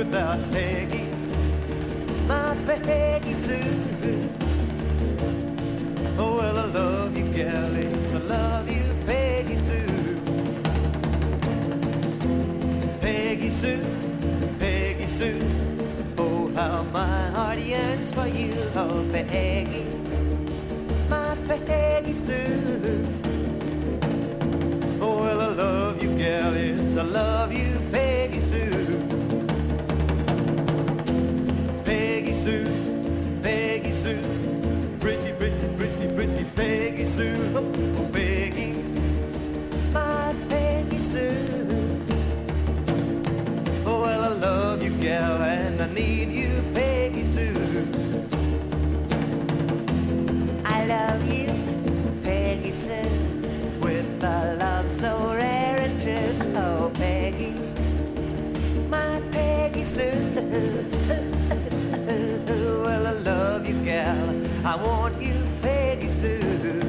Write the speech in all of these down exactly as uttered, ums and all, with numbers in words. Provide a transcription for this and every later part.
without Peggy, my Peggy Sue. Oh, well, I love you, galleys, I love you, Peggy Sue. Peggy Sue, Peggy Sue. Oh, how my heart yearns for you, oh, Peggy, my Peggy Sue. Oh, well, I love you, galleys, I love you, Peggy Sue. Peggy Sue, Peggy Sue, pretty, pretty, pretty, pretty Peggy Sue. Oh, oh, Peggy, my Peggy Sue. Oh, well, I love you, gal, and I need you, Peggy Sue. I love you, Peggy Sue, with a love so rare and true. Oh, Peggy, My Peggy Sue. Well, I love you, gal, I want you, Peggy Sue.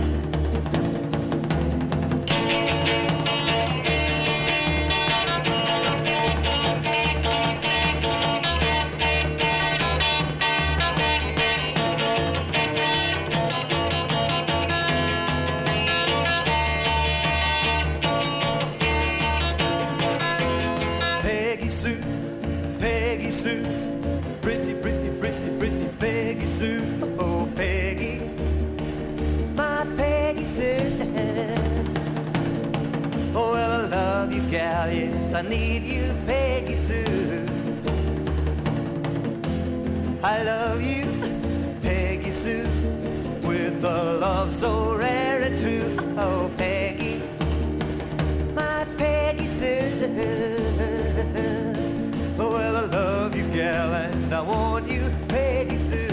Peggy Sue, Peggy Sue, pretty, pretty, pretty, pretty Peggy Sue. Oh, Peggy, my Peggy Sue. Oh, well, I love you, gal, yes, I need you, Peggy Sue. I love you, Peggy Sue, with a love so rare and true. Oh, Peggy, my Peggy Sue. Oh, well, I love you, gal, and I want you, Peggy Sue.